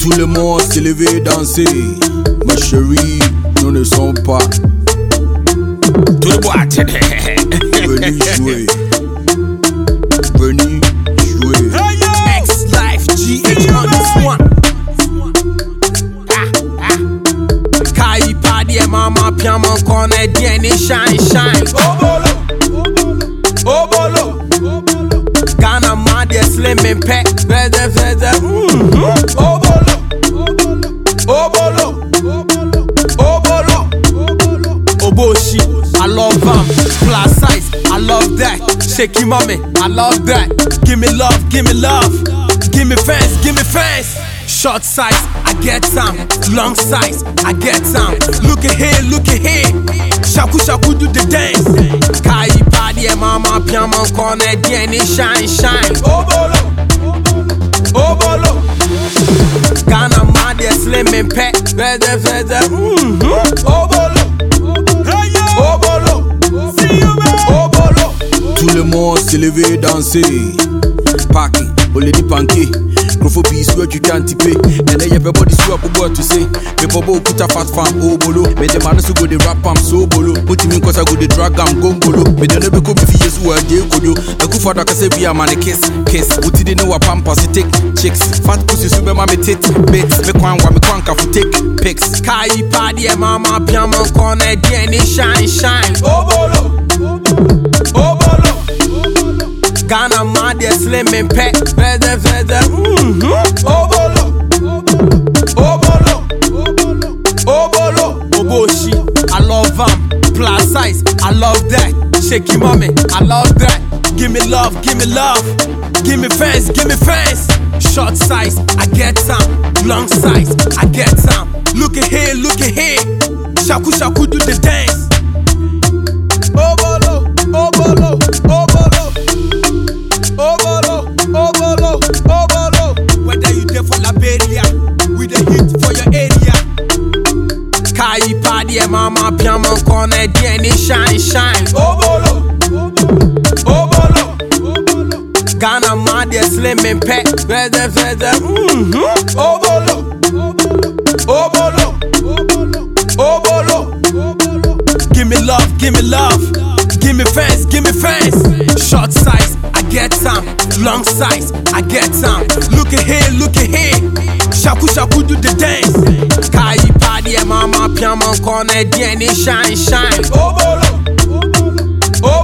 Tout le monde s'est levé danser. Ma chérie, nous ne sommes pas. Tout le boîte. Venez jouer. Venez jouer. X-Life, GH on this one. Kai party, mama, piano, corner, Jenny, shine, shine. Obolo. Ghana, mad, slim and pet. Feather. Obolo. Oboshi, I love him. Plus size, I love that. Shaky mommy, I love that. Give me love. Give me fans. Short size, I get some. Long size, I get some. Look at here. Shaku do the dance. Kai party, mama, piano, corner, Jenny, shine. Obolo. Ghana, mad, slim and pet. Feather. Obolo. Tout le monde s'est levé danser. Parking, Oledi Panky. Grofobie, soit tu can't tiper. And then everybody swap about to say. Me bobo put a fast farm, obolo. Me the man so go the rap am so bolo. Put him in cause I go the drag am gongolo. Me the never go be years who are de kodo. The good father can say be a man a kiss. Uti the know a pampas you take chicks. Fat pussy super mama tit bits. Me kwan kafu take pics. Kai party, mama, piano, corner, Jenny, shine. Obolo. Ghana, mad, slim and pet. Feather. Obolo. Oboshi, I love him. Plus size, I love that. Shaky mommy, I love that. Give me love. Give me fans. Short size, I get some. Long size, I get some. Look at here. Shaku do the dance. Obolo. Whether you there for Liberia, we the hit for your area. Kai party, mama, piano, corner, Jenny, shine. Obolo. Ghana, mad, slim and pet. Feather. Obolo. Give me love. Give me fans. Short size, I get some. Long size, I get some. Look at here. Shaku do the dance. Kai party, mama, piano, corner, Jenny, shine. Obolo.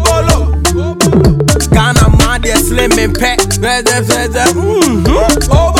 Ghana, mad, slim and pet. Feather.